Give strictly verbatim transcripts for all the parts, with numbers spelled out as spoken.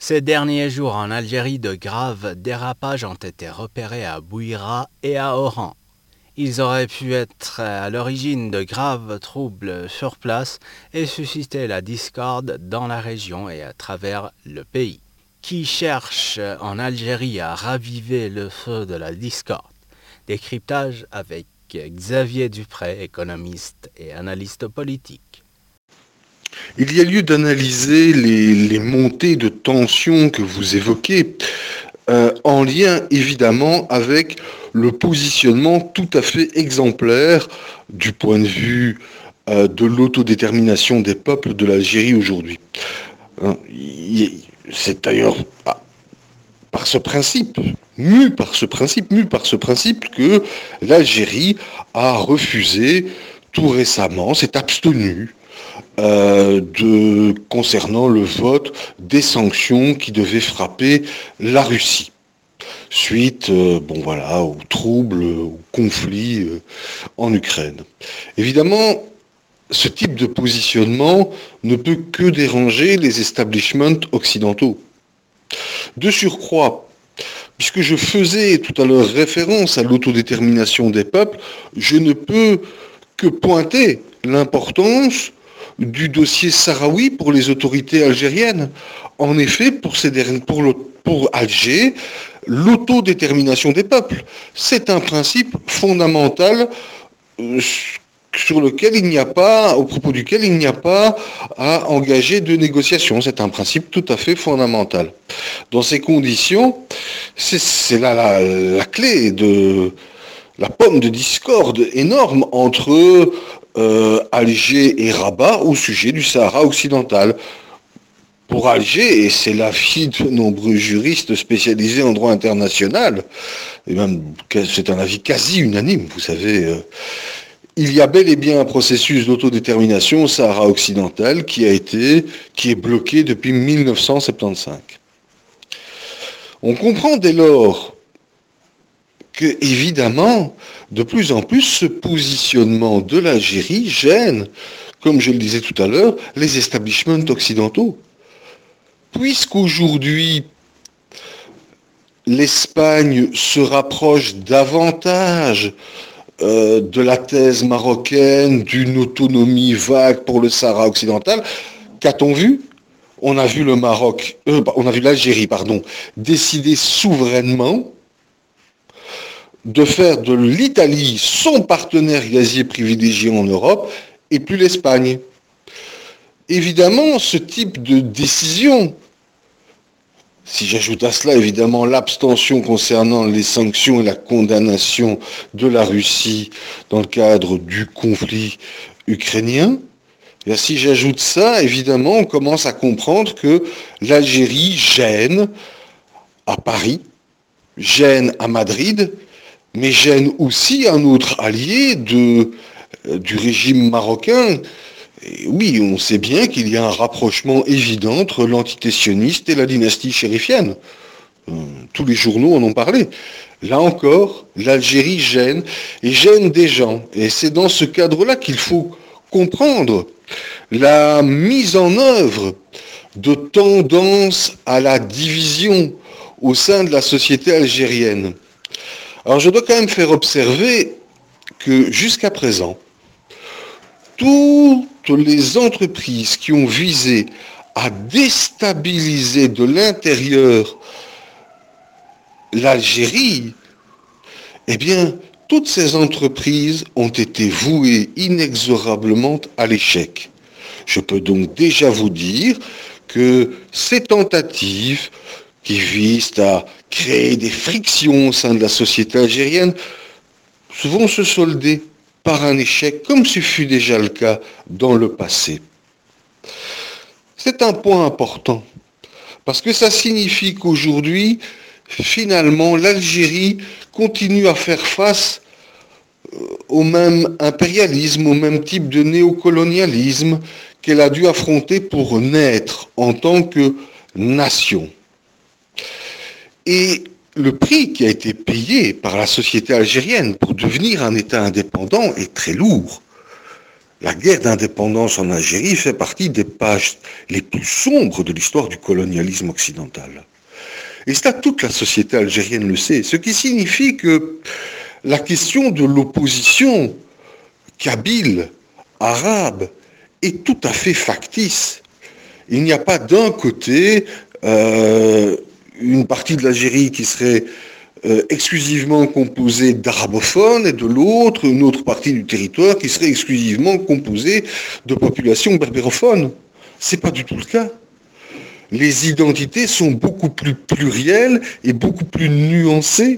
Ces derniers jours en Algérie, de graves dérapages ont été repérés à Bouira et à Oran. Ils auraient pu être à l'origine de graves troubles sur place et susciter la discorde dans la région et à travers le pays. Qui cherche en Algérie à raviver le feu de la discorde? Décryptage avec Xavier Dupré, économiste et analyste politique. Il y a lieu d'analyser les, les montées de tensions que vous évoquez, euh, en lien évidemment avec le positionnement tout à fait exemplaire du point de vue euh, de l'autodétermination des peuples de l'Algérie aujourd'hui. Hein, c'est d'ailleurs par, par ce principe, mu par ce principe, mu par ce principe que l'Algérie a refusé tout récemment, s'est abstenue Euh, de, concernant le vote des sanctions qui devaient frapper la Russie, suite euh, bon, voilà, aux troubles, aux conflits euh, en Ukraine. Évidemment, ce type de positionnement ne peut que déranger les establishments occidentaux. De surcroît, puisque je faisais tout à l'heure référence à l'autodétermination des peuples, je ne peux que pointer l'importance du dossier sahraoui pour les autorités algériennes. En effet, pour, ces derniers, pour, le, pour Alger, l'autodétermination des peuples, c'est un principe fondamental euh, sur lequel il n'y a pas, au propos duquel il n'y a pas à engager de négociations. C'est un principe tout à fait fondamental. Dans ces conditions, c'est, c'est là la, la clé de la pomme de discorde énorme entre Euh, Alger et Rabat au sujet du Sahara occidental. Pour Alger, et c'est l'avis de nombreux juristes spécialisés en droit international, et même c'est un avis quasi unanime, vous savez, euh, il y a bel et bien un processus d'autodétermination au Sahara occidental qui a été, qui est bloqué depuis mille neuf cent soixante-quinze. On comprend dès lors que, évidemment, de plus en plus, ce positionnement de l'Algérie gêne, comme je le disais tout à l'heure, les establishments occidentaux. Puisqu'aujourd'hui, l'Espagne se rapproche davantage euh, de la thèse marocaine d'une autonomie vague pour le Sahara occidental, qu'a-t-on vu ? On a vu le Maroc, euh, on a vu l'Algérie, pardon, décider souverainement de faire de l'Italie son partenaire gazier privilégié en Europe et plus l'Espagne. Évidemment, ce type de décision, si j'ajoute à cela évidemment l'abstention concernant les sanctions et la condamnation de la Russie dans le cadre du conflit ukrainien, et si j'ajoute ça, évidemment, on commence à comprendre que l'Algérie gêne à Paris, gêne à Madrid, mais gêne aussi un autre allié de, euh, du régime marocain. Et oui, on sait bien qu'il y a un rapprochement évident entre l'entité sioniste et la dynastie chérifienne. Euh, tous les journaux en ont parlé. Là encore, l'Algérie gêne, et gêne des gens. Et c'est dans ce cadre-là qu'il faut comprendre la mise en œuvre de tendances à la division au sein de la société algérienne. Alors je dois quand même faire observer que jusqu'à présent, toutes les entreprises qui ont visé à déstabiliser de l'intérieur l'Algérie, eh bien, toutes ces entreprises ont été vouées inexorablement à l'échec. Je peux donc déjà vous dire que ces tentatives qui visent à créer des frictions au sein de la société algérienne, vont se solder par un échec, comme ce fut déjà le cas dans le passé. C'est un point important, parce que ça signifie qu'aujourd'hui, finalement, l'Algérie continue à faire face au même impérialisme, au même type de néocolonialisme qu'elle a dû affronter pour naître en tant que nation. Et le prix qui a été payé par la société algérienne pour devenir un État indépendant est très lourd. La guerre d'indépendance en Algérie fait partie des pages les plus sombres de l'histoire du colonialisme occidental. Et cela, toute la société algérienne le sait, ce qui signifie que la question de l'opposition kabyle, arabe, est tout à fait factice. Il n'y a pas d'un côté euh, une partie de l'Algérie qui serait euh, exclusivement composée d'arabophones et de l'autre une autre partie du territoire qui serait exclusivement composée de populations berbérophones. Ce n'est pas du tout le cas. Les identités sont beaucoup plus plurielles et beaucoup plus nuancées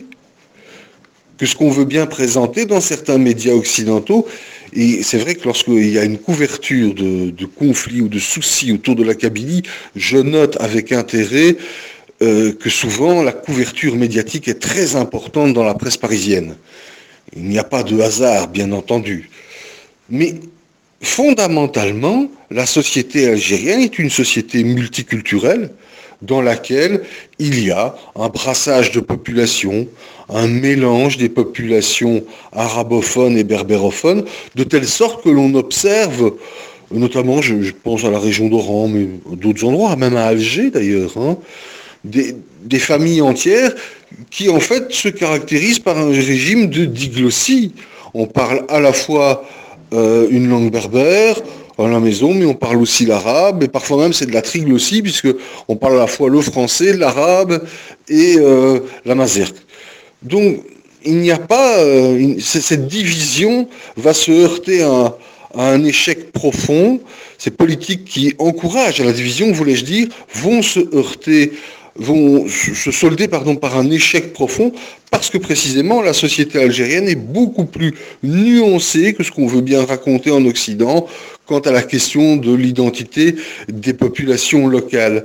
que ce qu'on veut bien présenter dans certains médias occidentaux. Et c'est vrai que lorsqu'il y a une couverture de, de conflits ou de soucis autour de la Kabylie, je note avec intérêt euh, que souvent la couverture médiatique est très importante dans la presse parisienne. Il n'y a pas de hasard, bien entendu. Mais fondamentalement, la société algérienne est une société multiculturelle dans laquelle il y a un brassage de populations, un mélange des populations arabophones et berbérophones, de telle sorte que l'on observe, notamment je, je pense à la région d'Oran, mais d'autres endroits, même à Alger d'ailleurs, hein, des, des familles entières qui en fait se caractérisent par un régime de diglossie. On parle à la fois euh, une langue berbère à la maison, mais on parle aussi l'arabe, et parfois même c'est de la triglossie, puisqu'on parle à la fois le français, l'arabe et euh, la mazerque. Donc, il n'y a pas... Euh, cette division va se heurter à, à un échec profond. Ces politiques qui encouragent à la division, voulais-je dire, vont se heurter, vont se solder pardon, par un échec profond, parce que précisément la société algérienne est beaucoup plus nuancée que ce qu'on veut bien raconter en Occident quant à la question de l'identité des populations locales.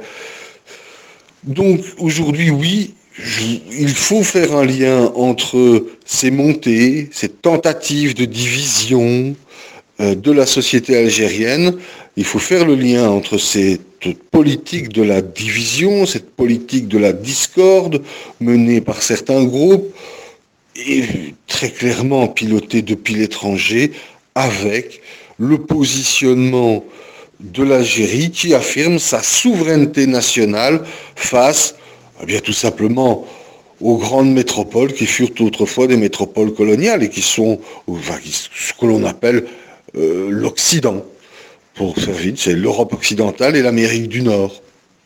Donc aujourd'hui, oui, il faut faire un lien entre ces montées, ces tentatives de division de la société algérienne. Il faut faire le lien entre cette politique de la division, cette politique de la discorde menée par certains groupes et très clairement pilotée depuis l'étranger avec le positionnement de l'Algérie qui affirme sa souveraineté nationale face eh bien, tout simplement aux grandes métropoles qui furent autrefois des métropoles coloniales et qui sont enfin, ce que l'on appelle euh, l'Occident. Pour faire vite, c'est l'Europe occidentale et l'Amérique du Nord.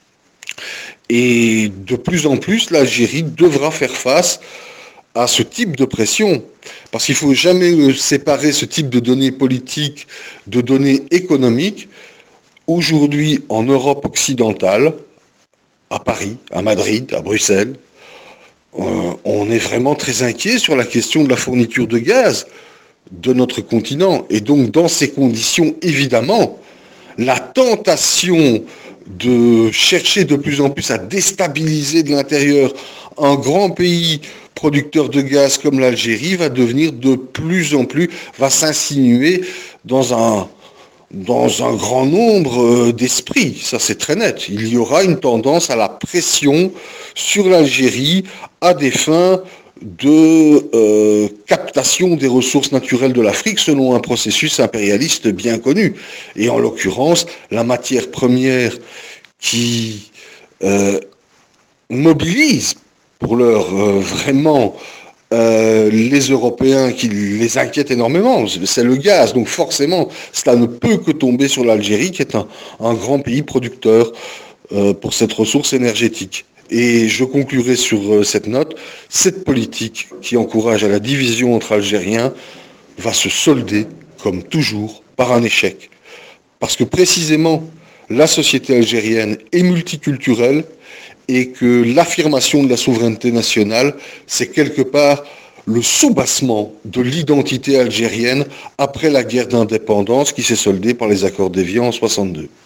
Et de plus en plus, l'Algérie devra faire face à ce type de pression. Parce qu'il ne faut jamais séparer ce type de données politiques de données économiques. Aujourd'hui, en Europe occidentale, à Paris, à Madrid, à Bruxelles, euh, on est vraiment très inquiet sur la question de la fourniture de gaz de notre continent. Et donc, dans ces conditions, évidemment, la tentation de chercher de plus en plus à déstabiliser de l'intérieur un grand pays producteur de gaz comme l'Algérie va devenir de plus en plus, va s'insinuer dans un, dans un grand nombre d'esprits. Ça, c'est très net. Il y aura une tendance à la pression sur l'Algérie à des fins de euh, captation des ressources naturelles de l'Afrique selon un processus impérialiste bien connu. Et en l'occurrence, la matière première qui euh, mobilise pour l'heure euh, vraiment euh, les Européens, qui les inquiètent énormément, c'est le gaz. Donc forcément, cela ne peut que tomber sur l'Algérie, qui est un, un grand pays producteur euh, pour cette ressource énergétique. Et je conclurai sur cette note, cette politique qui encourage à la division entre Algériens va se solder, comme toujours, par un échec. Parce que précisément, la société algérienne est multiculturelle et que l'affirmation de la souveraineté nationale, c'est quelque part le soubassement de l'identité algérienne après la guerre d'indépendance qui s'est soldée par les accords d'Évian en soixante-deux.